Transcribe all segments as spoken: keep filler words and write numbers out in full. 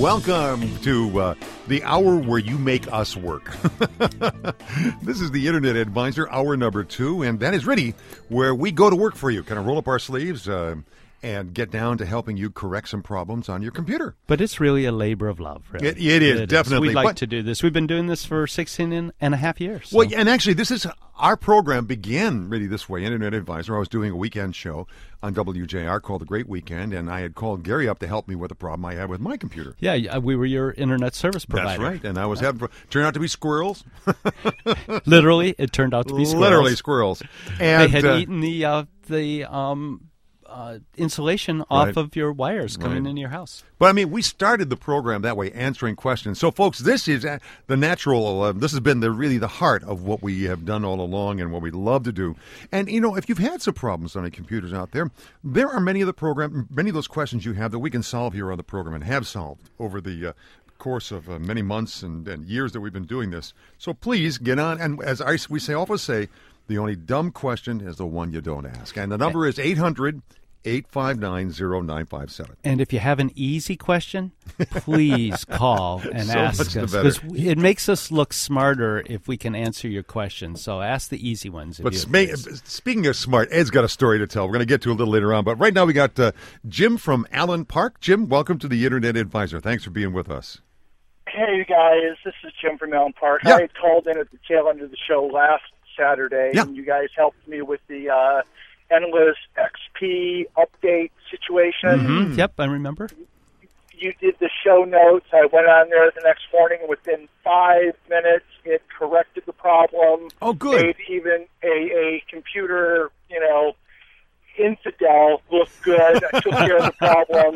Welcome to uh, the hour where you make us work. This is the Internet Advisor, hour number two, and that is really where we go to work for you. Kind of roll up our sleeves uh, and get down to helping you correct some problems on your computer. But it's really a labor of love, really. It, it is, it definitely. Is. We like but, to do this. We've been doing this for sixteen and a half years. So. Well, and actually, this is our program began really this way, Internet Advisor. I was doing a weekend show on W J R called The Great Weekend, and I had called Gary up to help me with a problem I had with my computer. Yeah, we were your internet service provider. That's right, and I was having, turned out to be squirrels. Literally, it turned out to be squirrels. Literally squirrels. And, they had uh, eaten the, uh, the um, uh, insulation off Right. of your wires coming Right. into your house. But, I mean, we started the program that way, answering questions. So, folks, this is uh, the natural, uh, this has been the really the heart of what we have done all along and what we love to do. And, you know, if you've had some problems on your computers out there, there are many of the program, many of those questions you have that we can solve here on the program and have solved over the uh, course of uh, many months and, and years that we've been doing this. So, please get on. And as I, we say, often say, the only dumb question is the one you don't ask. And the number is eight hundred, eight five nine, zero nine five seven. And if you have an easy question, please call and So ask much us. the better. Because it makes us look smarter if we can answer your questions. So ask the easy ones. If But you sma- speaking of smart, Ed's got a story to tell. We're going to get to a little later on. But right now we got uh, Jim from Allen Park. Jim, welcome to the Internet Advisor. Thanks for being with us. Hey, guys. This is Jim from Allen Park. Yeah. I had called in at the tail end of the show last Saturday, Yeah. and you guys helped me with the uh, Endless X P update situation. Mm-hmm. Yep, I remember. You did the show notes. I went on there the next morning, and within five minutes, it corrected the problem. Oh, good. Made even a, a computer, you know, infidel look good. I took care of the problem.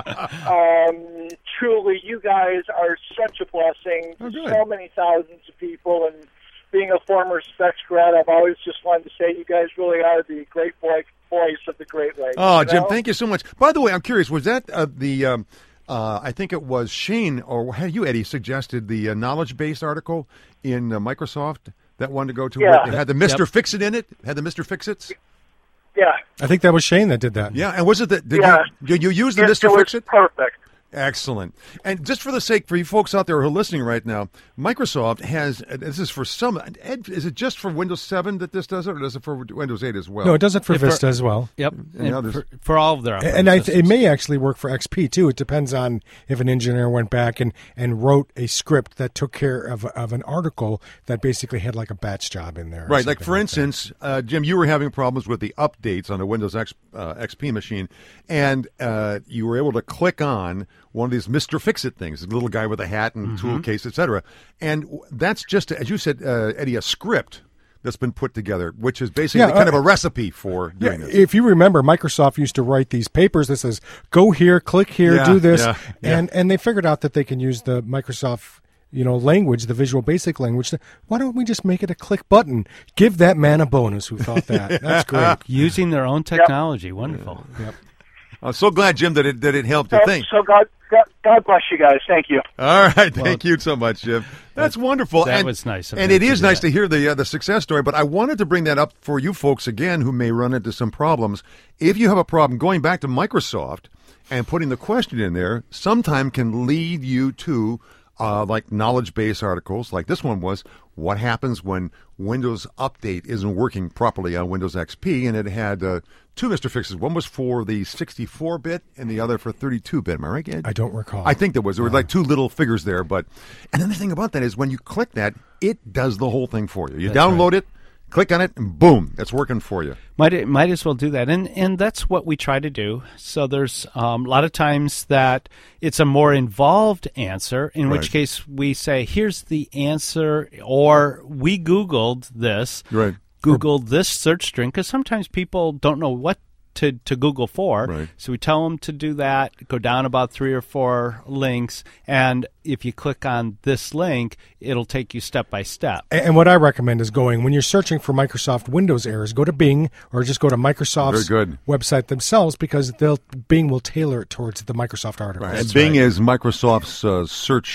Um, truly, you guys are such a blessing Oh, to good. so many thousands of people. And being a former Specs grad, I've always just wanted to say you guys really are the great boy, voice of the Great Lakes. Oh, you Jim, know? thank you so much. By the way, I'm curious, was that uh, the, um, uh, I think it was Shane, or had you, Eddie, suggested the uh, knowledge base article in uh, Microsoft that one to go to? Yeah. It had the Mister Yep. Fix-It in it? Had the Mister Fix-Its? Yeah. I think that was Shane that did that. Yeah, and was it the, did, Yeah. you, did you use the It- Mister it was Fix-It? perfect. Excellent. And just for the sake, for you folks out there who are listening right now, Microsoft has, this is for some, Ed, is it just for Windows seven that this does it, or does it for Windows eight as well? No, it does it for If for- Vista as well. Yep, And and others. for, for all of their operating And I th- it systems. may actually work for X P, too. It depends on if an engineer went back and, and wrote a script that took care of, of an article that basically had like a batch job in there. or Right, like something for that. instance, uh, Jim, you were having problems with the updates on the Windows X, uh, X P machine, and uh, you were able to click on one of these Mister Fix-It things, the little guy with a hat and tool case, et cetera. And w- that's just, as you said, uh, Eddie, a script that's been put together, which is basically Yeah, kind uh, of a recipe for Yeah, doing this. if you remember, Microsoft used to write these papers that says, go here, click here, Yeah, do this. yeah, yeah. And, and they figured out that they can use the Microsoft you know, language, the Visual Basic language. Why don't we just make it a click button? Give that man a bonus who thought that. That's great. Using their own technology. Wonderful. Yep. I'm so glad, Jim, that it, that it helped you So, think. so God, God, God bless you guys. Thank you. All right, thank you so much, Jim. That's wonderful. that and, was nice of and him it to is do nice that. to hear the uh, the success story. But I wanted to bring that up for you folks again, who may run into some problems. If you have a problem, going back to Microsoft and putting the question in there, sometime can lead you to uh, like knowledge base articles, like this one was. What happens when Windows Update isn't working properly on Windows X P? And it had uh, two Mister Fixes. One was for the sixty-four bit and the other for thirty-two bit. Am I right, Ed? I don't recall. I think there was. There were like two little figures there. But and then the thing about that is when you click that, it does the whole thing for you. You That's download it, click on it, and boom, it's working for you. Might might as well do that, and and that's what we try to do. So there's um, a lot of times that it's a more involved answer, in Right. which case we say, "Here's the answer," or "We Googled this." Right. Googled this search string, because sometimes people don't know what to, to Google for. Right. So we tell them to do that, go down about three or four links, and if you click on this link, it'll take you step by step. And and what I recommend is going, when you're searching for Microsoft Windows errors, go to Bing or just go to Microsoft's Very good. website themselves, because they'll Bing will tailor it towards the Microsoft articles. And Bing is Microsoft's uh, search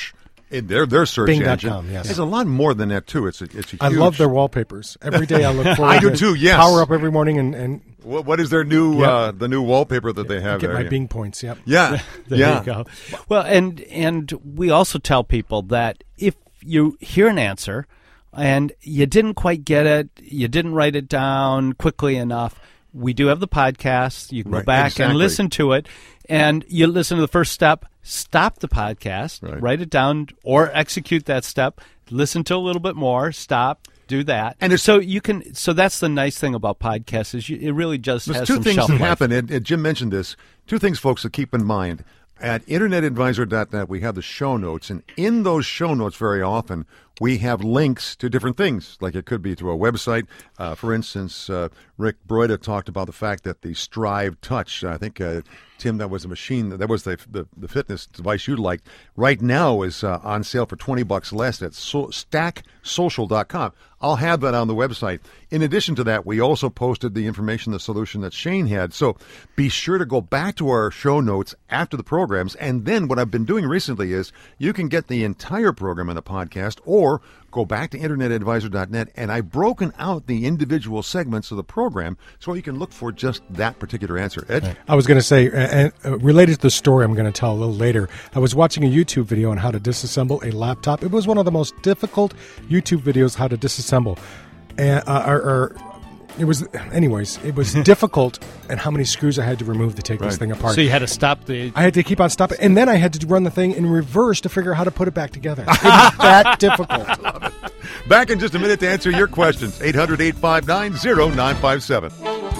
In their their search Bing dot engine. com, yes. There's a lot more than that too. It's a, it's a huge. I love their wallpapers. Every day I look forward I do to too, yes. power up every morning and, and What, what is their new Yep. uh, the new wallpaper that they have get there? my Bing points. Yep. Yeah, There yeah. you go. Well, and and we also tell people that if you hear an answer and you didn't quite get it, you didn't write it down quickly enough, we do have the podcast. You can Right, go back exactly. and listen to it, and you listen to the first step, stop the podcast, Right. write it down, or execute that step, listen to a little bit more, stop, do that. And it's- so you can. So that's the nice thing about podcasts is you, it really just There's has two some things shelf that life. happen, and, and Jim mentioned this. Two things, folks, to keep in mind. At internet advisor dot net, we have the show notes, and in those show notes, very often, we have links to different things. Like it could be to a website. Uh, for instance, uh, Rick Broida talked about the fact that the Strive Touch, I think, uh, Tim, that was a machine, that was the the, the fitness device you liked, right now is uh, on sale for twenty bucks less at so, stack social dot com. I'll have that on the website. In addition to that, we also posted the information, the solution that Shane had. So be sure to go back to our show notes after the programs. And then what I've been doing recently is you can get the entire program in the podcast or go back to internet advisor dot net, and I've broken out the individual segments of the program so you can look for just that particular answer. Ed? I was going to say, and uh, related to the story I'm going to tell a little later, I was watching a YouTube video on how to disassemble a laptop. It was one of the most difficult YouTube videos, how to disassemble. And, uh, or, or it was, anyways, it was difficult, and how many screws I had to remove to take this Right. thing apart. So you had to stop the. I had to keep on stopping, and then I had to run the thing in reverse to figure out how to put it back together. It was that difficult. Back in just a minute to answer your questions. eight hundred, eight five nine, oh nine five seven.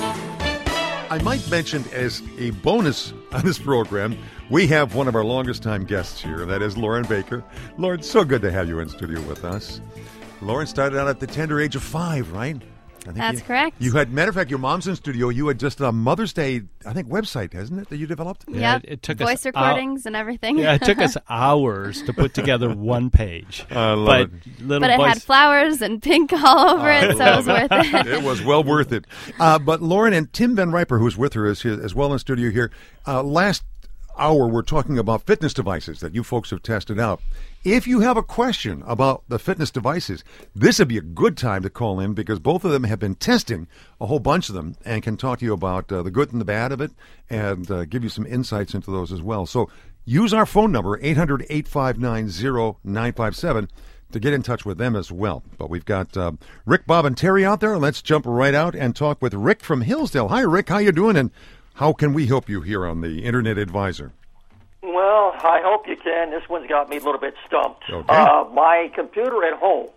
I might mention as a bonus on this program, we have one of our longest time guests here, and that is Lauren Baker. Lauren, so good to have you in studio with us. Lauren started out at the tender age of five, right? I think That's you, correct. You had, matter of fact, your mom's in studio. You had just a Mother's Day, I think, website, hasn't it, that you developed? Yeah, Yep. it- it took us Voice out- recordings and everything. Yeah, it took us hours to put together one page. I love but it. Little But it voice, had flowers and pink all over I it, so it was love worth it. It was well worth it. Uh, but Lauren and Tim Van Riper, who's with her, is here as well in studio here. Uh, last hour, we're talking about fitness devices that you folks have tested out. If you have a question about the fitness devices, this would be a good time to call in because both of them have been testing a whole bunch of them and can talk to you about uh, the good and the bad of it and uh, give you some insights into those as well. So use our phone number, eight hundred, eight five nine, oh nine five seven, to get in touch with them as well. But we've got uh, Rick, Bob, and Terry out there. Let's jump right out and talk with Rick from Hillsdale. Hi, Rick. How you doing? And how can we help you here on the Internet Advisor? Well, I hope you can. This one's got me a little bit stumped. Okay. Uh, my computer at home,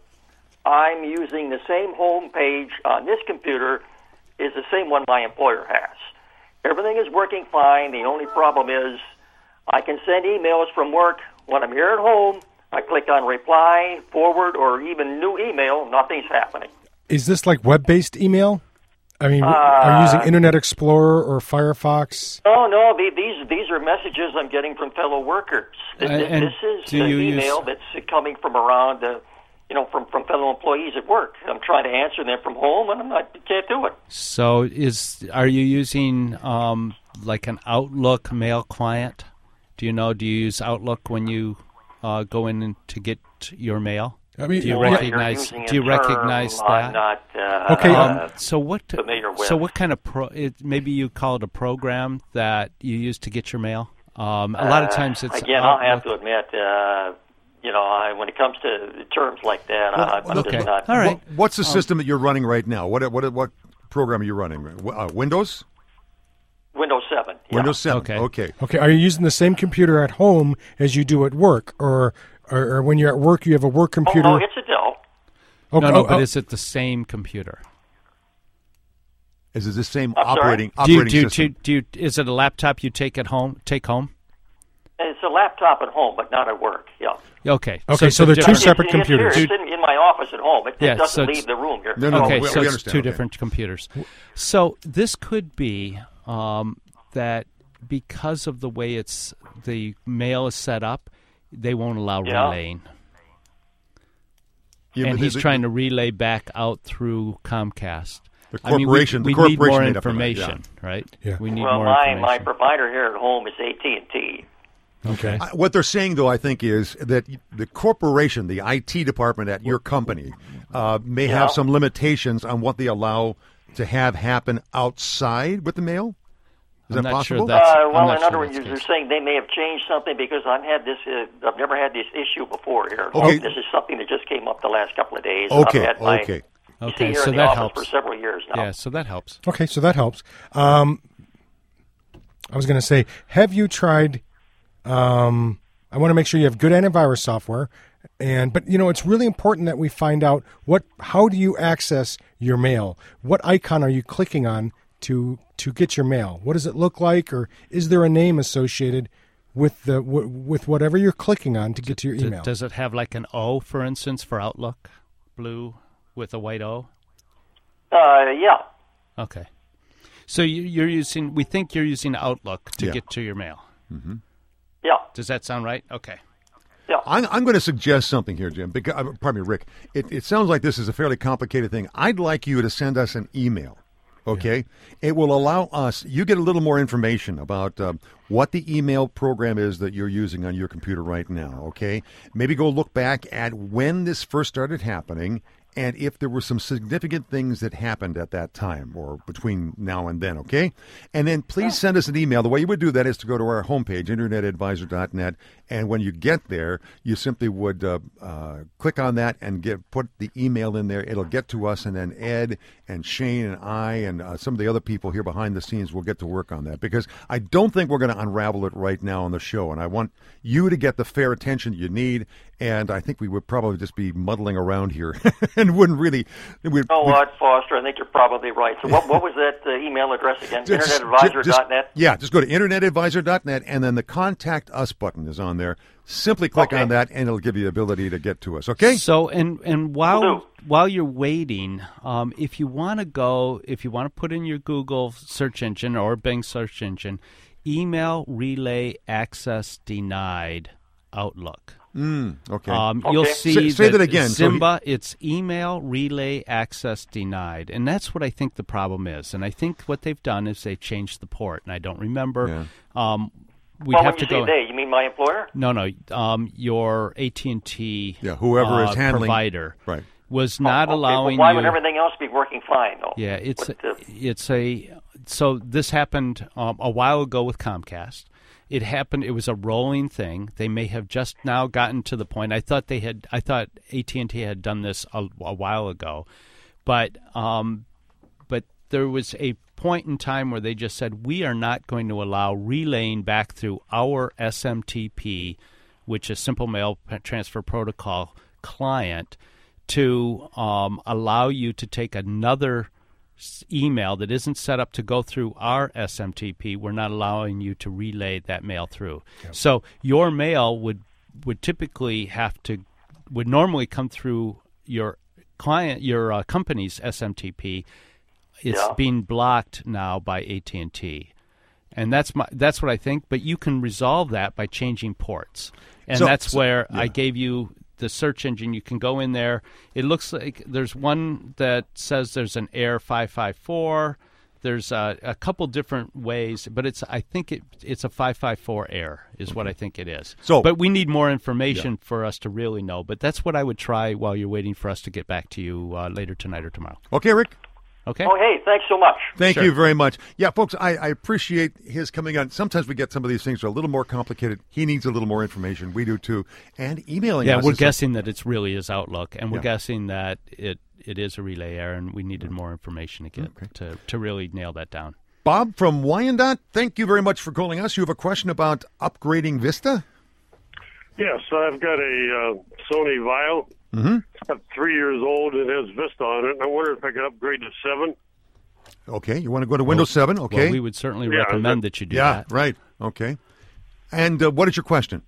I'm using the same home page on this computer is the same one my employer has. Everything is working fine. The only problem is I can send emails from work. When I'm here at home, I click on reply, forward, or even new email. Nothing's happening. Is this like web-based email? I mean, are you using Internet Explorer or Firefox? Oh, no, the- these these are messages I'm getting from fellow workers. Th- Uh, th- and this is do an you use- email that's coming from around, uh, you know, from, from fellow employees at work. I'm trying to answer them from home, and I'm not can't do it. So is are you using um, like an Outlook mail client? Do you know? Do you use Outlook when you uh, go in to get your mail? I mean, Do you Boy, you're recognize? using a Do you term recognize I'm that? not, uh, Okay, uh, Um, so what? familiar with. So what kind of pro? It, maybe you call it a program that you use to get your mail. Um, a lot of times it's again. I'll have Outlook. to admit, uh, you know, I, when it comes to terms like that, I, I'm okay. just not. All right. What, what's the system that you're running right now? What what what program are you running? Uh, Windows? Windows seven. Yeah. Windows seven. Okay. Okay. Okay, are you using the same computer at home as you do at work, or or, or when you're at work you have a work Oh, computer? no, it's a Dell. Okay, No, no, oh, but oh, is it the same computer? Is it the same I'm sorry? operating Do you, operating do, you, system? do, you, is it a laptop you take at home? Take home? It's a laptop at home, but not at work. Yeah. Okay. Okay, it's so a they're two different- separate It's- it's here. computers. It's in, in my office at home. It, Yeah, it doesn't so it's- leave the room here. No, no, Okay, we- so we it's understand, two okay. different computers. So this could be um, that because of the way it's the mail is set up, they won't allow Yeah. relaying, Yeah, and but he's the- trying to relay back out through Comcast. The I mean, we- corporation- we, the need corporation more made up for that, information, right? Yeah. We need Well, more my, information. my provider here at home is A T and T. Okay. Uh, what they're saying, though, I think, is that the corporation, the I T department at your company, uh, may Yeah. have some limitations on what they allow to have happen outside with the mail. Is I'm that not sure possible? that's- Uh, I'm well, not in sure other words, that's the you're case. saying they may have changed something because I've had this. Uh, I've never had this issue before here. Okay. This is something that just came up the last couple of days. Okay, I've had my, okay. You Okay, see here so in the that office helps. for several years now. Yeah, so that helps. Okay, so that helps. Um, I was going to say, have you tried? Um, I want to make sure you have good antivirus software, and but you know it's really important that we find out what. How do you access your mail? What icon are you clicking on to to get your mail? What does it look like, or is there a name associated with the w- with whatever you're clicking on to get to your D- email? Does it have like an O, for instance, for Outlook, blue with a white O? Uh, yeah. Okay. So you, you're using. We think you're using Outlook to Yeah. get to your mail. Yeah. Does that sound right? Okay. Yeah. I'm, I'm going to suggest something here, Jim. Because, uh, pardon me, Rick. It, it sounds like this is a fairly complicated thing. I'd like you to send us an email. Okay, it will allow us. You get a little more information about uh, what the email program is that you're using on your computer right now. Okay, maybe go look back at when this first started happening, and if there were some significant things that happened at that time or between now and then. Okay, and then please send us an email. The way you would do that is to go to our homepage, internet advisor dot net, and when you get there, you simply would uh, uh, click on that and get put the email in there. It'll get to us, and then Ed and Shane and I and uh, some of the other people here behind the scenes will get to work on that, because I don't think we're going to unravel it right now on the show, and I want you to get the fair attention you need, and I think we would probably just be muddling around here and wouldn't really... We'd, You know what, Foster? I think you're probably right. So what, what was that uh, email address again? Just- internet advisor dot net? just- Yeah, just go to internet advisor dot net, and then the Contact Us button is on there. Simply click Okay. on that, and it'll give you the ability to get to us, okay? So and and while Will do. while you're waiting, um, if you want to go, if you want to put in your Google search engine or Bing search engine, email relay access denied Outlook. Mm, okay. Um, Okay. You'll Say- see say that again, so he- Simba, it's email relay access denied, and that's what I think the problem is. And I think what they've done is they've changed the port, and I don't remember. Um, we'd Well, have when to you go. say they, you mean my employer? No, no. Um, your A T and T Yeah, whoever is uh, handling- provider Right. was not Okay, allowing well, why you. would everything else be working fine, though? Yeah, it's But, uh, it's a so this happened um, a while ago with Comcast. It happened. It was a rolling thing. They may have just now gotten to the point. I thought they had. I thought A T and T had done this a, a while ago, but um, but there was a point in time where they just said we are not going to allow relaying back through our S M T P, which is Simple Mail Transfer Protocol client, to um, allow you to take another s- email that isn't set up to go through our S M T P. We're not allowing you to relay that mail through. So your mail would would typically have to would normally come through your client your uh, company's S M T P. It's Yeah. being blocked now by A T and T. And that's my that's what I think, but you can resolve that by changing ports. And So- that's so- where yeah. I gave you the search engine. You can go in there. It looks like there's one that says there's an Air five five four. There's a, a couple different ways, but it's I think it it's a five five four Air is what I think it is. So- but we need more information for us to really know. But that's what I would try while you're waiting for us to get back to you uh, later tonight or tomorrow. Okay, Rick? Okay? Oh, hey, thanks so much. Thank Sure. you very much. Yeah, folks, I, I appreciate his coming on. Sometimes we get some of these things that are a little more complicated. He needs a little more information. We do too. And emailing Yeah, us we're is- guessing that it's really is Outlook, and we're Yeah. guessing that it, it is a relay error, and we needed more information to get to, to really nail that down. Bob from Wyandotte, thank you very much for calling us. You have a question about upgrading Vista? Yes, I've got a uh, Sony Vaio. Mm-hmm. It's about three years old. It has Vista on it. And I wonder if I could upgrade to seven. Okay, you want to go to Windows seven? Okay. Well, we would certainly Yeah, recommend that- that you do yeah, that. right. Okay. And uh, what is your question?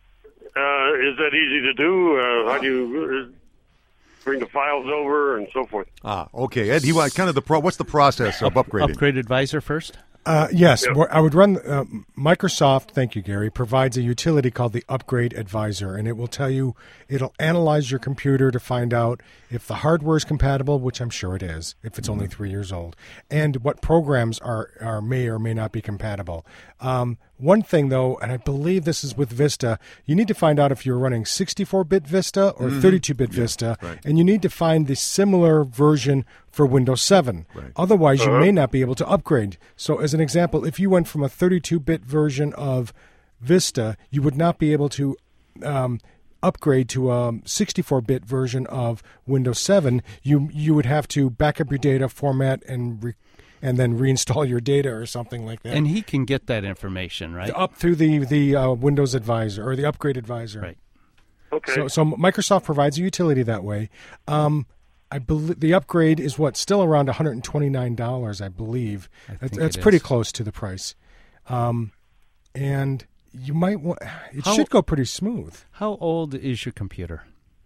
Uh, is that easy to do? Uh, how do you uh, bring the files over and so forth? Ah, okay. Ed, he wa- kind of the pro. What's the process of upgrading? Upgrade Advisor first? Uh, yes, wh- I would run. Uh, Microsoft, thank you, Gary, provides a utility called the Upgrade Advisor, and it will tell you, it'll analyze your computer to find out if the hardware is compatible, which I'm sure it is, if it's only three years old, and what programs are, are may or may not be compatible. Um, One thing, though, and I believe this is with Vista, you need to find out if you're running sixty-four bit Vista or Mm-hmm. thirty-two bit Vista, right. and you need to find the similar version for Windows seven. Right. Otherwise, Uh-huh. you may not be able to upgrade. So, as an example, if you went from a thirty-two bit version of Vista, you would not be able to um, upgrade to a sixty-four bit version of Windows seven. You you would have to back up your data, format, and re- and then reinstall your data or something like that. And he can get that information, right? Up through the the uh, Windows Advisor or the Upgrade Advisor. Right. Okay. So, so Microsoft provides a utility that way. Um, I believe the upgrade is what still around one hundred twenty-nine dollars, I believe. I That's, think that's it pretty is. close to the price. Um, and you might want. It How- should go pretty smooth. How old is your computer?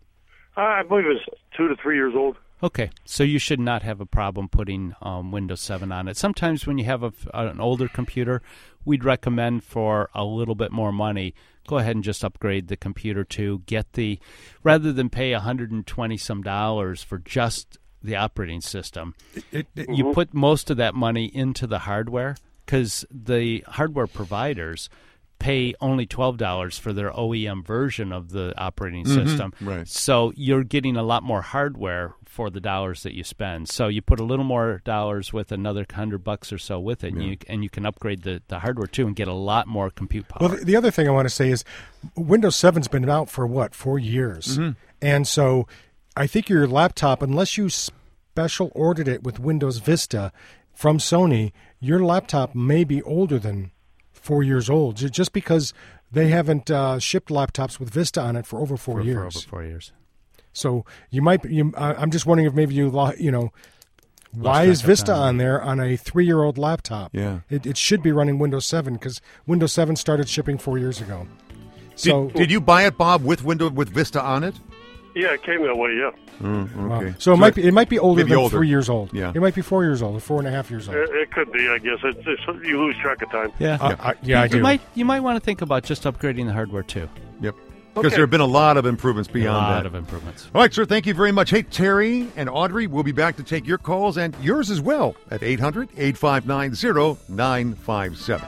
I believe it's two to three years old. Okay, so you should not have a problem putting um, Windows seven on it. Sometimes when you have a, an older computer, we'd recommend for a little bit more money, go ahead and just upgrade the computer to get the, rather than pay one hundred twenty some dollars for just the operating system, It, it, you put most of that money into the hardware because the hardware providers pay only twelve dollars for their O E M version of the operating system. right. So you're getting a lot more hardware for the dollars that you spend. So you put a little more dollars with another hundred bucks or so with it, and, you, and you can upgrade the, the hardware too and get a lot more compute power. Well, the, the other thing I want to say is Windows seven's been out for, what, four years? Mm-hmm. And so I think your laptop, unless you special ordered it with Windows Vista from Sony, your laptop may be older than four years old, ju- just because they haven't uh, shipped laptops with Vista on it for over four for, years. For over four years. So you might, be- you, uh, I'm just wondering if maybe you, lo- you know, why track is of Vista time. on there on a three-year-old laptop? Yeah. It, it should be running Windows seven because Windows seven started shipping four years ago. Did, So, did you buy it, Bob, with window with Vista on it? Yeah, it came that way. Yeah, Mm, wow. okay. so it might be it might be older maybe than older. three years old. Yeah. It might be four years old or four and a half years old. it, it could be. I guess it's, it's, you lose track of time. Yeah. Uh, I, yeah, I you do. might you might want to think about just upgrading the hardware too. Yep. Because Okay. there have been a lot of improvements A beyond lot that. of improvements. All right, sir, thank you very much. Hey, Terry and Audrey, we'll be back to take your calls and yours as well at eight hundred, eight five nine, zero nine five seven.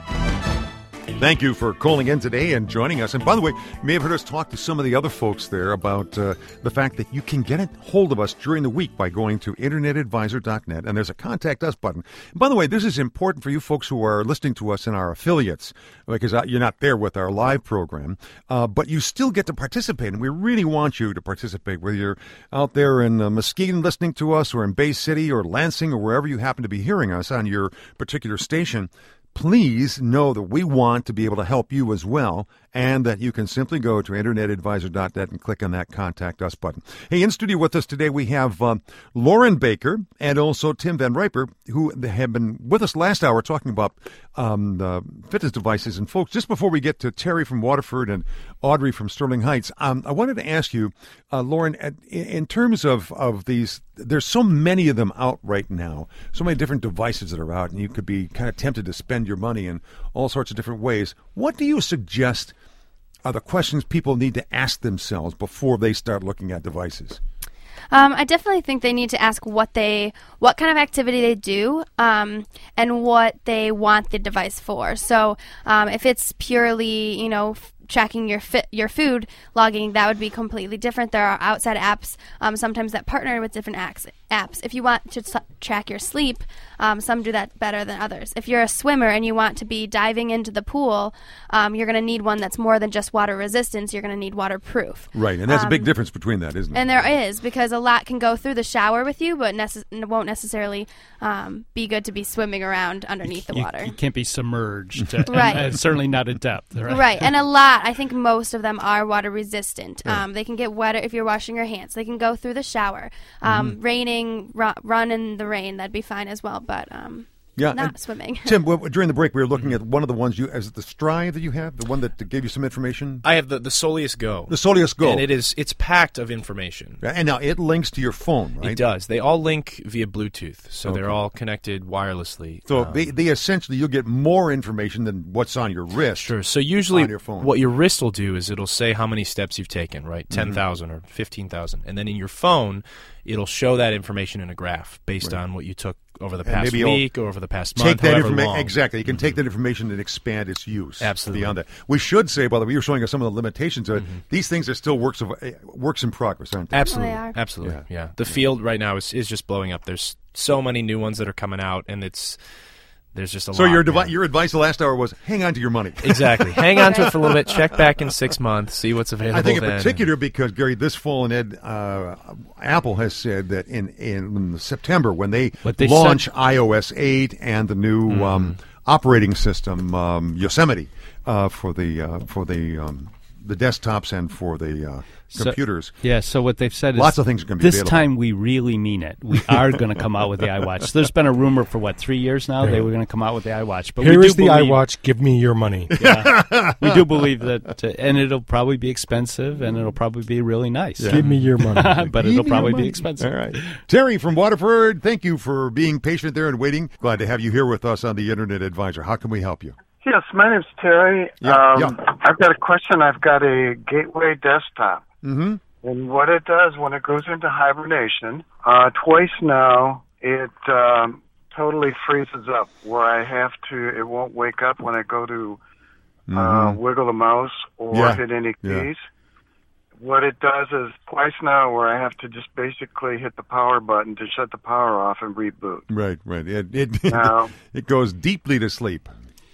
Thank you for calling in today and joining us. And by the way, you may have heard us talk to some of the other folks there about uh, the fact that you can get a hold of us during the week by going to internet advisor dot net, and there's a Contact Us button. And by the way, this is important for you folks who are listening to us in our affiliates, because uh, you're not there with our live program, uh, but you still get to participate, and we really want you to participate, whether you're out there in uh, Muskegon listening to us, or in Bay City, or Lansing, or wherever you happen to be hearing us on your particular station. Please know that we want to be able to help you as well, and that you can simply go to internet advisor dot net and click on that Contact Us button. Hey, in studio with us today, we have uh, Lauren Baker and also Tim Van Riper, who have been with us last hour talking about um, the fitness devices. And folks, just before we get to Terry from Waterford and Audrey from Sterling Heights, um, I wanted to ask you, uh, Lauren, in, in terms of, of these, there's so many of them out right now, so many different devices that are out, and you could be kind of tempted to spend your money in all sorts of different ways. What do you suggest are the questions people need to ask themselves before they start looking at devices? Um, I definitely think they need to ask what they, what kind of activity they do, um, and what they want the device for. So, um, if it's purely, you know, f- tracking your fit, your food logging, that would be completely different. There are outside apps, um, sometimes that partner with different apps. Apps. If you want to t- track your sleep, um, some do that better than others. If you're a swimmer and you want to be diving into the pool, um, you're going to need one that's more than just water resistance. You're going to need waterproof. Right, and that's a big Um, difference between that, isn't it? And there is, because a lot can go through the shower with you, but necess- won't necessarily um, be good to be swimming around underneath the You, water. you can't be submerged. uh, Right. And, uh, certainly not at depth. Right. Right, and a lot, I think most of them are water resistant. Yeah. Um, they can get wetter if you're washing your hands. They can go through the shower. Um, Mm-hmm. Raining, ru- run in the rain, that'd be fine as well, but um, Yeah, not and swimming. Tim, w- during the break, we were looking at one of the ones you, is it the Stride that you have, the one that gave you some information? I have the, the Soleus Go. The Soleus Go. And it is it's packed of information. And now it links to your phone, right? It does. They all link via Bluetooth, so Okay. they're all connected wirelessly. So Um, they, they essentially, you'll get more information than what's on your wrist. Sure. So usually on your phone. what your wrist will do is it'll say how many steps you've taken, right? ten thousand or fifteen thousand. And then in your phone, it'll show that information in a graph based Right. on what you took over the And past maybe you'll week or over the past Take month, that however information long. exactly. You can take that information and expand its use. Absolutely. Beyond that, we should say, by the way, you were showing us some of the limitations of it. Mm-hmm. These things are still works of uh, works in progress, aren't they? Absolutely, They are. absolutely, Yeah. yeah. The field right now is, is just blowing up. There's so many new ones that are coming out, and it's there's just a So lot. your man. devi- your advice the last hour was hang on to your money. Exactly. Hang on to it for a little bit. Check back in six months. See what's available. I think in then. particular because, Gary, this fall and Ed, uh, Apple has said that in, in September when they, But they launch said- iOS eight and the new Mm-hmm. um, operating system, um, Yosemite, uh, for the uh, for the um, the desktops and for the uh, So- computers. Yeah, so what they've said is Lots of things are gonna be this available. time we really mean it. We are going to come out with the iWatch. There's been a rumor for what three years now they were going to come out with the iWatch, but Here we is do the believe, iWatch. Give me your money. Yeah, we do believe that, uh, and it'll probably be expensive, and it'll probably be really nice. Give me your money. but Give it'll me your probably money. be expensive. All right. Terry from Waterford, thank you for being patient there and waiting. Glad to have you here with us on the Internet Advisor. How can we help you? Yes, my name's Terry. Yeah, um, yeah. I've got a question. I've got a Gateway desktop. Mm-hmm. And what it does when it goes into hibernation, uh, twice now, it um, totally freezes up where I have to, it won't wake up when I go to uh, Mhm. wiggle the mouse or Yeah, hit any yeah. keys. What it does is twice now where I have to just basically hit the power button to shut the power off and reboot. Right, right. It it, Now- it goes deeply to sleep.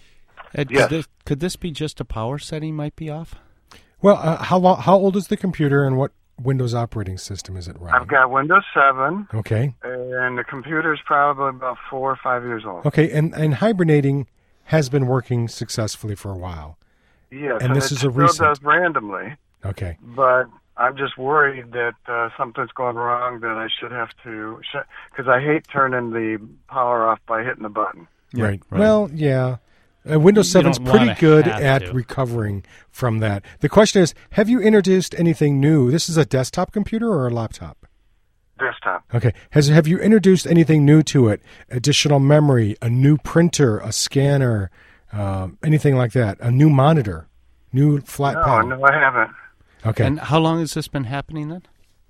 Ed, Yes. could, this, could this be just a power setting might be off? Well, uh, how lo- how old is the computer and what Windows operating system is it running? I've got Windows seven, Okay. and the computer's probably about four or five years old. Okay, and, and hibernating has been working successfully for a while. Yes, And this it is a still recent- does randomly, Okay. but I'm just worried that uh, something's going wrong that I should have to, because I hate turning the power off by hitting the button. Yeah, right. right. Well, yeah. Uh, Windows You seven's don't pretty wanna good have at to. recovering from that. The question is, have you introduced anything new? This is a desktop computer or a laptop? Desktop. Okay. Has have you introduced anything new to it? Additional memory, a new printer, a scanner, um, anything like that? A new monitor, new flat No, panel? no, I haven't. Okay. And how long has this been happening then?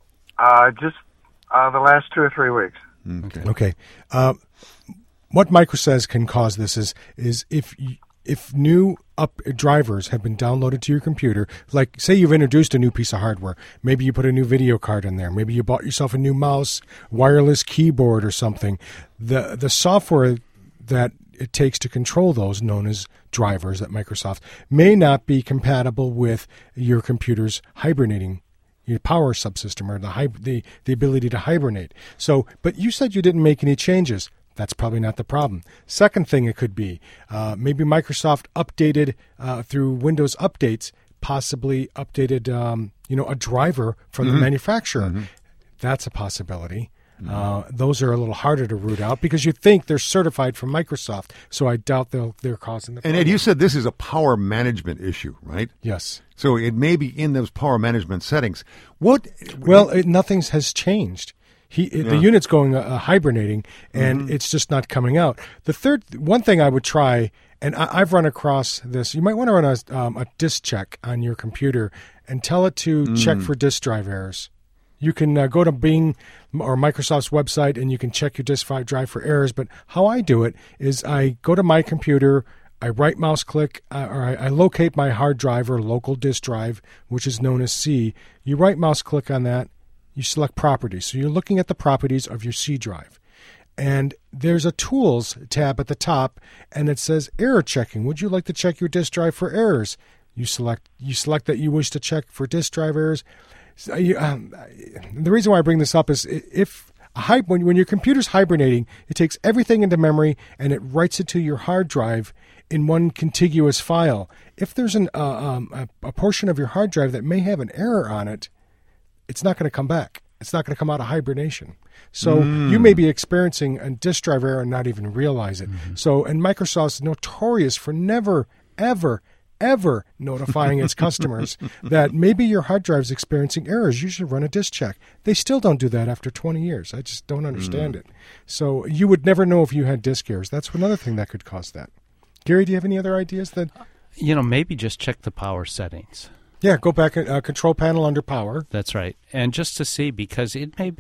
Uh, just uh, the last two or three weeks. Okay. Okay. Uh, what Micro says can cause this is is if y- if new up drivers have been downloaded to your computer, like say you've introduced a new piece of hardware, maybe you put a new video card in there, maybe you bought yourself a new mouse, wireless keyboard or something, the the software that it takes to control those, known as drivers at Microsoft, may not be compatible with your computer's hibernating your power subsystem or the, hib- the the ability to hibernate. So, but you said you didn't make any changes. That's probably not the problem. Second thing it could be, uh, maybe Microsoft updated uh, through Windows updates, possibly updated, um, you know, a driver from the manufacturer. That's a possibility. Uh, those are a little harder to root out because you think they're certified from Microsoft. So I doubt they'll, they're causing the And problem. Ed, you said this is a power management issue, right? Yes. So it may be in those power management settings. What? Well, it, nothing's has changed. He, The unit's going uh, hibernating, and Mm-hmm. it's just not coming out. The third one thing I would try, and I, I've run across this, you might want to run a, um, a disk check on your computer and tell it to Mm. check for disk drive errors. You can uh, go to Bing or Microsoft's website and you can check your disk drive for errors. But how I do it is I go to my computer, I right mouse click, uh, or I, I locate my hard drive or local disk drive, which is known as C. You right mouse click on that, you select properties. So you're looking at the properties of your C drive. And there's a tools tab at the top and it says error checking. Would you like to check your disk drive for errors? You select you select that you wish to check for disk drive errors. So, you, um, the reason why I bring this up is if a hi- when, when your computer's hibernating, it takes everything into memory and it writes it to your hard drive in one contiguous file. If there's an, uh, um, a, a portion of your hard drive that may have an error on it, it's not going to come back. It's not going to come out of hibernation. So you may be experiencing a disk drive error and not even realize it. So, and Microsoft's notorious for never, ever, ever notifying its customers that maybe your hard drive's experiencing errors. You should run a disk check. They still don't do that after twenty years. I just don't understand it. So you would never know if you had disk errors. That's another thing that could cause that. Gary, do you have any other ideas? That You know, maybe just check the power settings. Yeah, go back, uh, control panel under power. That's right. And just to see, because it may be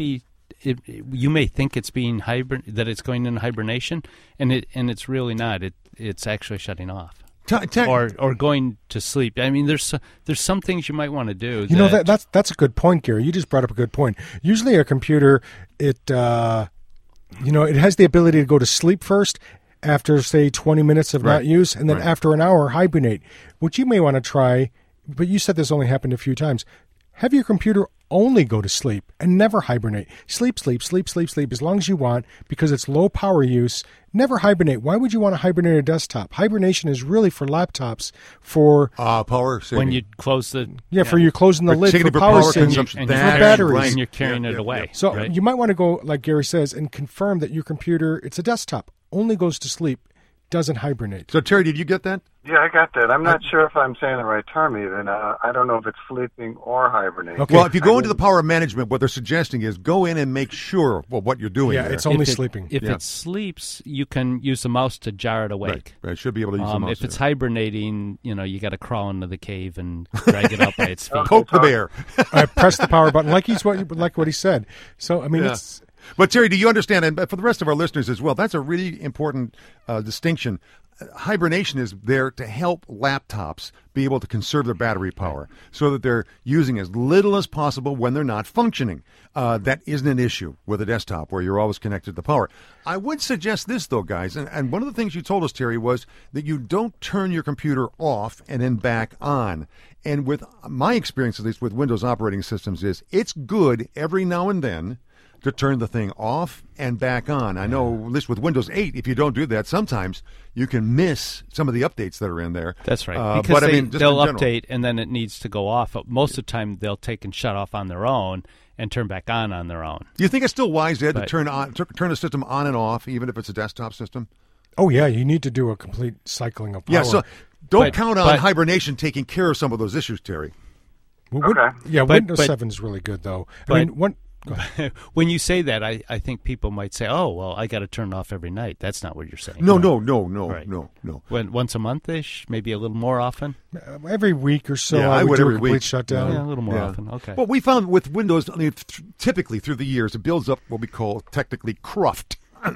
it, it you may think it's being hibern- that it's going into hibernation, and it and it's really not. It it's actually shutting off. T- t- or or going to sleep. I mean, there's there's some things you might want to do. You know that that's that's a good point, Gary. You just brought up a good point. Usually, a computer, it uh, you know, it has the ability to go to sleep first after say twenty minutes of Right. not use, and then Right. after an hour hibernate. What you may want to try, but you said this only happened a few times. Have your computer only go to sleep and never hibernate. Sleep, sleep, sleep, sleep, sleep as long as you want because it's low power use. Never hibernate. Why would you want to hibernate a desktop? Hibernation is really for laptops for uh, power saving. when you close the yeah, for you closing the lid Particularly for for power power saving consumption. and, for you're That's carrying, batteries. right. and you're carrying Yeah, it yeah, away. yeah. So right? you might want to go like Gary says and confirm that your computer, it's a desktop, only goes to sleep, doesn't hibernate. So Terry, did you get that? Yeah, I got that. I'm not sure if I'm saying the right term even. Uh, I don't know if it's sleeping or hibernating. Okay. Well, if you go I into the power management, what they're suggesting is go in and make sure well, what you're doing. Yeah, there. it's only if it, sleeping. If Yeah. it sleeps, you can use the mouse to jar it awake. Right. Right. Should be able to use the Um, mouse if it's there. hibernating, you know, you got to crawl into the cave and drag it up by its feet. Poke the bear. I press the power button like he's what like what he said. So I mean, Yeah. it's But Terry, do you understand? And for the rest of our listeners as well, that's a really important uh, distinction. Uh, Hibernation is there to help laptops be able to conserve their battery power so that they're using as little as possible when they're not functioning. Uh, that isn't an issue with a desktop where you're always connected to power. I would suggest this, though, guys, and, and one of the things you told us, Terry, was that you don't turn your computer off and then back on. And with my experience, at least with Windows operating systems, is it's good every now and then to turn the thing off and back on. I know, at least with Windows eight, if you don't do that, sometimes you can miss some of the updates that are in there. That's right. Uh, because but they, I mean, just they'll in general. update and then it needs to go off. Most of the time, they'll take and shut off on their own and turn back on on their own. Do you think it's still wise, Ed, to But- turn on t- turn a system on and off, even if it's a desktop system? oh yeah, you need to do a complete cycling of power. Yeah. So don't But- count on but- hibernation taking care of some of those issues, Terry. Well, Win- Okay. yeah, But- Windows but- seven is really good though. I but- mean, one. Go ahead. When you say that, I, I think people might say, oh, well, I got to turn it off every night. That's not what you're saying. No, no, no, no, Right. no, no. When, once a month-ish, maybe a little more often? Uh, every week or so, Yeah, I I would, would do every a complete week. shutdown. Yeah, a little more Yeah. often. Okay. Well, we found with Windows, I mean, th- typically through the years, it builds up what we call technically cruft.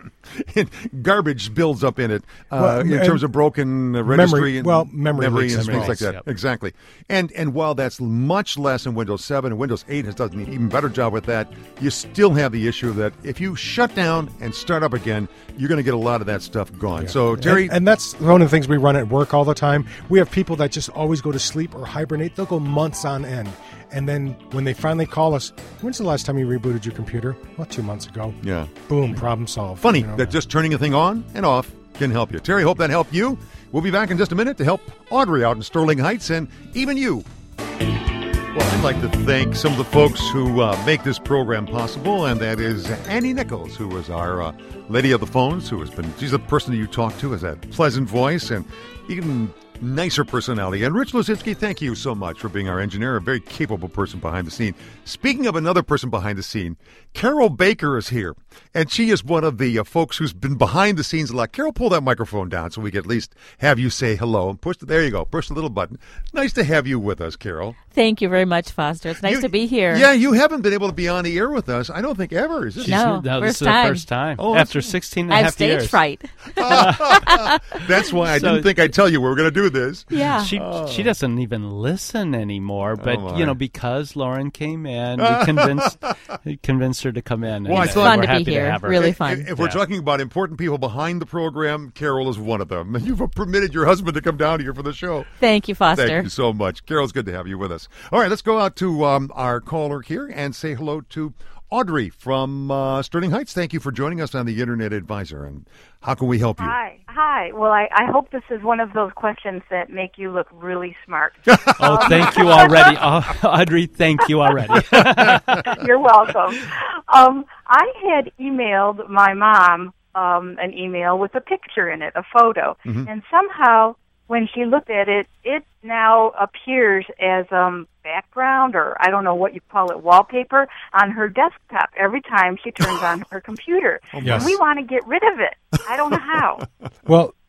And garbage builds up in it uh, Well, in and terms of broken uh, registry memory- and well, memory memory leaks and as things well. like that. Yep. Exactly. And and while that's much less in Windows seven, and Windows eight has done an even better job with that, you still have the issue that if you shut down and start up again, you're going to get a lot of that stuff gone. Yeah. So Terry, and, and that's one of the things we run at work all the time. We have people that just always go to sleep or hibernate. They'll go months on end, and then when they finally call us, when's the last time you rebooted your computer? Well, two months ago. yeah. Boom, problem solved. Funny You know? that just turning a thing on and off can help you. Terry, hope that helped you. We'll be back in just a minute to help Audrey out in Sterling Heights and even you. Well, I'd like to thank some of the folks who uh, make this program possible, and that is Annie Nichols, who is our uh, lady of the phones, who has been, she's the person that you talk to, has that pleasant voice and even nicer personality. And Rich Luzinski, thank you so much for being our engineer, a very capable person behind the scene. Speaking of another person behind the scene, Carol Baker is here, and she is one of the uh, folks who's been behind the scenes a lot. Carol, pull that microphone down so we can at least have you say hello. And push the, there you go. Push the little button. Nice to have you with us, Carol. Thank you very much, Foster. It's nice You- to be here. Yeah, you haven't been able to be on the air with us, I don't think, ever. Is this? No. no, this first is time. the first time. Oh, After that's- sixteen and I a have half stage years. fright. That's why I So- didn't think I'd tell you we were going to do this. Yeah. She she doesn't even listen anymore, but Oh, my. you know, because Lauren came in, we convinced we convinced her to come in. Well, I and, thought- uh, Fun we're to be happy here. have her. Really If- fun. If, if we're Yeah. talking about important people behind the program, Carol is one of them. You've permitted your husband to come down here for the show. Thank you, Foster. Thank you so much. Carol's good to have you with us. All right, let's go out to um, our caller here and say hello to Audrey from uh, Sterling Heights. Thank you for joining us on the Internet Advisor. And how can we help you? Hi. Hi. Well, I, I hope this is one of those questions that make you look really smart. Oh, thank you already, oh, Audrey. Thank you already. You're welcome. Um, I had emailed my mom um, an email with a picture in it, a photo, Mhm. and somehow when she looked at it, it now appears as um, background, or I don't know what you call it, wallpaper, on her desktop every time she turns on her computer. Yes. And we want to get rid of it. I don't know how. Well,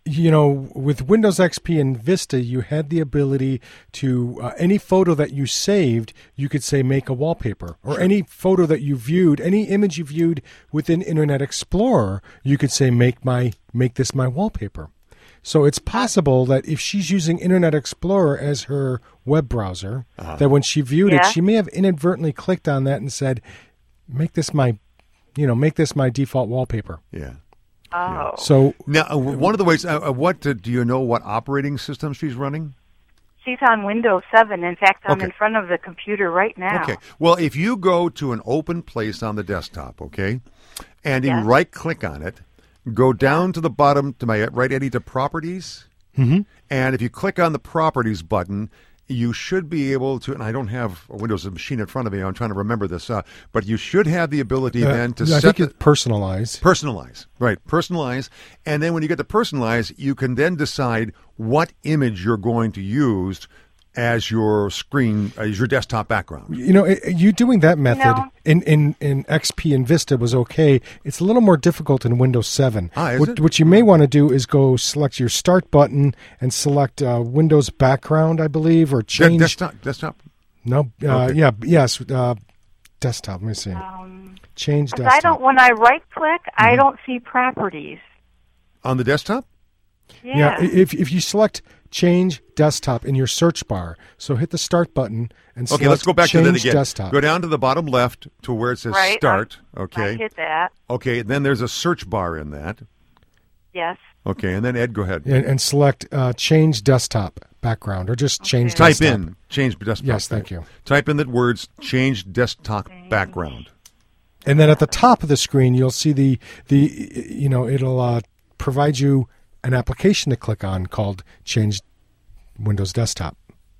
you know, with Windows X P and Vista, you had the ability to, uh, any photo that you saved, you could say make a wallpaper. Or any photo that you viewed, any image you viewed within Internet Explorer, you could say make my make this my wallpaper. So it's possible that if she's using Internet Explorer as her web browser, uh-huh. that when she viewed yeah. it, she may have inadvertently clicked on that and said, make this my, you know, make this my default wallpaper. Yeah. Oh. So now, uh, one of the ways, uh, what uh, do you know what operating system she's running? She's on Windows seven. In fact, I'm okay. in front of the computer right now. Okay. Well, if you go to an open place on the desktop, okay, and you yeah. right-click on it, go down to the bottom, to my right, Eddie, to Properties. Mm-hmm. And if you click on the Properties button, you should be able to, and I don't have a Windows machine in front of me, I'm trying to remember this, uh, but you should have the ability uh, then to I set think the, it's personalize. Personalize, right, personalize. And then when you get to personalize, you can then decide what image you're going to use as your screen, as your desktop background. You know, you doing that method no. in, in, in X P and Vista was okay. It's a little more difficult in Windows seven. Ah, is what, it? what you may want to do is go select your Start button and select uh, Windows background, I believe, or change. De- desktop, desktop. No, uh, okay. yeah, yes, uh, desktop. Let me see. Um, change desktop. I don't. When I right click, mm-hmm. I don't see properties. On the desktop? Yeah. yeah. If if you select change desktop in your search bar, so hit the Start button and select okay, let's go back change to that again. Desktop. Go down to the bottom left to where it says right. Start. I, okay. I hit that. Okay, then there's a search bar in that. Yes. Okay, and then Ed, go ahead. And, and select uh, change desktop background, or just okay. change Type desktop. in change desktop. Yes, thank you. Type in the words change desktop change. background. And then at the top of the screen, you'll see the, the you know, it'll uh, provide you an application to click on called Change Windows Desktop.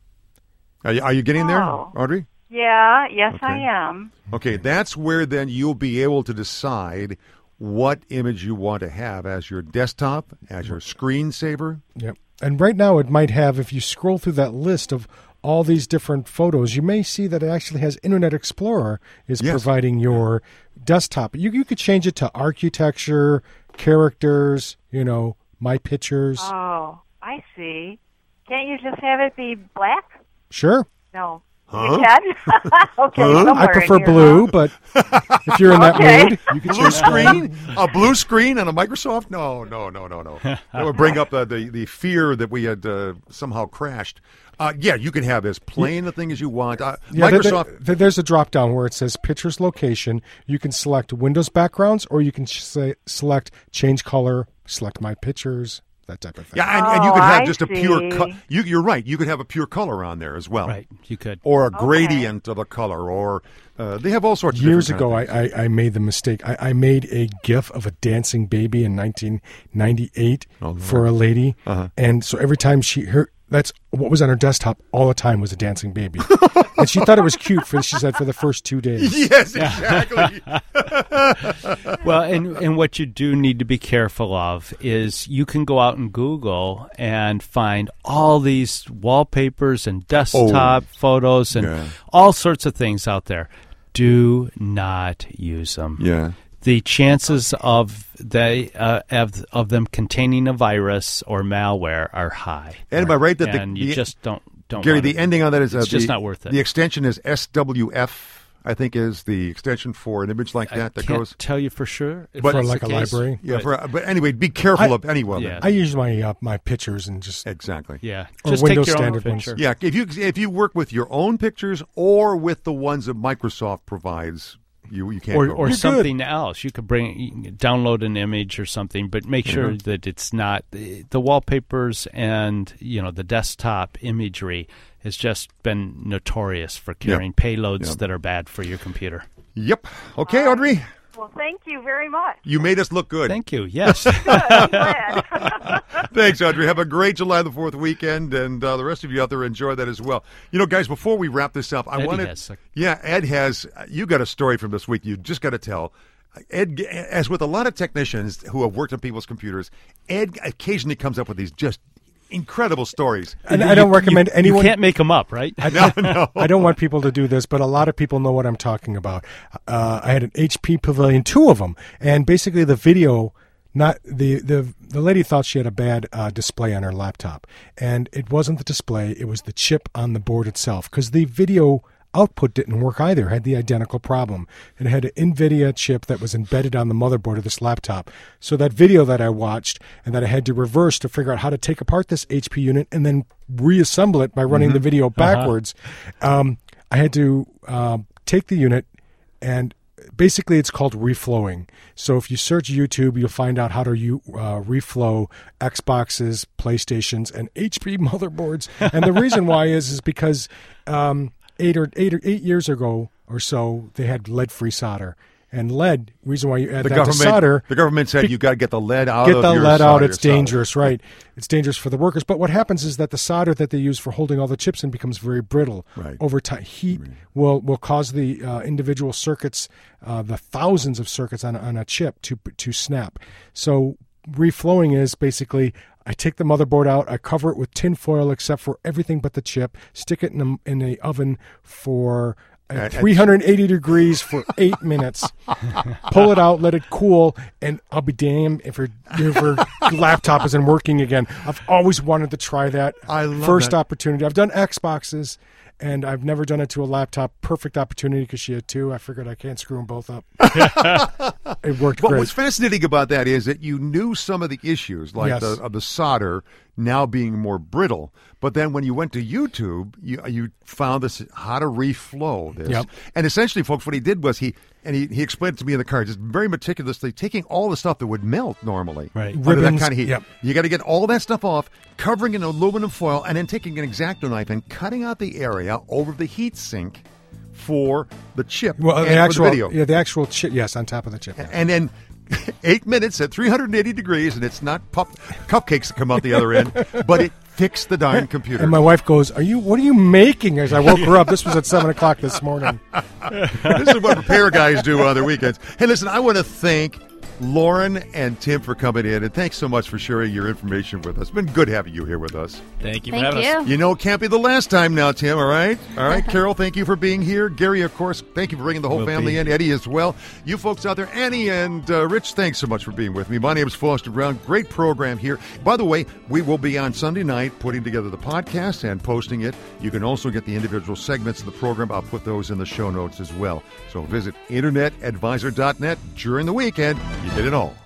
Are you, are you getting there, Oh. Audrey? Yeah. Yes, Okay. I am. Okay, that's where then you'll be able to decide what image you want to have as your desktop, as your screensaver. Yep. And right now it might have, if you scroll through that list of all these different photos, you may see that it actually has Internet Explorer is Yes. providing your desktop. You, you could change it to architecture, characters, you know, my pictures. Oh, I see. Can't you just have it be black? Sure. No. Huh? You can? Okay, Huh? somewhere I prefer in here, blue, huh? but if you're in that Okay. mood, you can Blue change that. screen? A blue screen on a Microsoft? No, no, no, no, no. That would bring up uh, the, the fear that we had uh, somehow crashed. Uh, yeah, you can have as plain a thing as you want. Uh, Yeah, there- Microsoft... there- there's a drop down where it says pictures location. You can select Windows backgrounds, or you can sh- say, select change color, select my pictures, that type of thing. Yeah, and, and you could have Oh, I just a pure... see. Co- you, you're right. You could have a pure color on there as well. Right, you could. Or a Okay. gradient of a color, or uh, they have all sorts of Years different ago, kind of I, I, I made the mistake. I, I made a GIF of a dancing baby in nineteen ninety-eight Oh, Lord. for a lady, Uh-huh. and so every time she her that's what was on her desktop all the time was a dancing baby, and she thought it was cute. For she said for the first two days. Yes, exactly. Well, and, and what you do need to be careful of is you can go out and Google and find all these wallpapers and desktop photos and Yeah. all sorts of things out there. Do not use them. Yeah. The chances of they uh, of, of them containing a virus or malware are high. And am I right that the- and you the- just don't don't Gary, want the it. ending on that is... Uh, It's just the- not worth it. The extension is S W F, I think is the extension for an image like that I that can't goes... tell you for sure. if But- that's For like the a case, library? Yeah, but- for, but anyway, be careful I- of any one. Yeah. I use my uh, my pictures and just Exactly. Yeah, Or just Windows take your standard own ones. picture. Yeah, if you if you work with your own pictures or with the ones that Microsoft provides, you you can't or go or wrong. something else. You could bring you can download an image or something, but make sure Mhm. that it's not the, the wallpapers and you know the desktop imagery has just been notorious for carrying payloads Yep. that are bad for your computer. Yep. Okay, Audrey, Well, thank you very much. you made us look good. Thank you. Yes. Good. I'm glad. Thanks, Audrey. Have a great July the fourth weekend, and uh, the rest of you out there enjoy that as well. You know, guys, before we wrap this up, I Eddie wanted... has a- Yeah, Ed has... You got a story from this week you just got to tell. Ed, as with a lot of technicians who have worked on people's computers, Ed occasionally comes up with these just incredible stories. And I don't recommend you, anyone. You can't make them up, right? I, No, no. I don't want people to do this, but a lot of people know what I'm talking about. Uh, I had an H P Pavilion, two of them, and basically the video Not the, the the lady thought she had a bad uh, display on her laptop, and it wasn't the display; it was the chip on the board itself. Because the video output didn't work either; had the identical problem. It had an NVIDIA chip that was embedded on the motherboard of this laptop. So that video that I watched and that I had to reverse to figure out how to take apart this H P unit and then reassemble it by running Mm-hmm. the video backwards, uh-huh. um, I had to uh, take the unit and. Basically, it's called reflowing. So if you search YouTube, you'll find out how to u- uh, reflow Xboxes, PlayStations, and H P motherboards. And the reason why is is because um, eight or eight or eight years ago or so, they had lead-free solder. And lead, reason why you add The that to government, solder. the government said you got to get the lead out Get of the your lead solder, out. It's your solder. dangerous, right? It's dangerous for the workers. But what happens is that the solder that they use for holding all the chips in becomes very brittle. Right. Over time, heat will will cause the uh, individual circuits, uh, the thousands of circuits on, on a chip to to snap. So reflowing is basically I take the motherboard out, I cover it with tin foil except for everything but the chip, stick it in a, in a oven for at three hundred eighty degrees for eight minutes. Pull it out, let it cool, and I'll be damned if her, if her laptop isn't working again. I've always wanted to try that. I love First that. opportunity. I've done Xboxes, and I've never done it to a laptop. Perfect opportunity because she had two. I figured I can't screw them both up. It worked What great. was fascinating about that is that you knew some of the issues, like Yes. the, of the solder now being more brittle. But then when you went to YouTube, you you found this how to reflow this. Yep. And essentially, folks, what he did was he and he, he explained it to me in the car, just very meticulously taking all the stuff that would melt normally. Right. Under that Ribbons, kind of heat. yep. You got to get all that stuff off, covering it in aluminum foil, and then taking an X-Acto knife and cutting out the area over the heat sink for the chip Well, and the actual, for the video. yeah, the actual chip, yes, on top of the chip. Yeah. And then eight minutes at three hundred eighty degrees, and it's not pup, cupcakes that come out the other end, but it fixed the darn computer. And my wife goes, "Are you? What are you making?" As I woke her up, this was at seven o'clock this morning. This is what repair guys do on their weekends. Hey, listen, I want to thank Lauren and Tim for coming in, and thanks so much for sharing your information with us. It's been good having you here with us. Thank you for Thank having you. us. You know, it can't be the last time now, Tim, all right? All right, Carol, thank you for being here. Gary, of course, thank you for bringing the whole Will family be. in. Eddie as well. You folks out there, Annie and uh, Rich, thanks so much for being with me. My name is Foster Brown. Great program here. By the way, we will be on Sunday night putting together the podcast and posting it. You can also get the individual segments of the program. I'll put those in the show notes as well. So visit internet advisor dot net during the weekend. You get it all.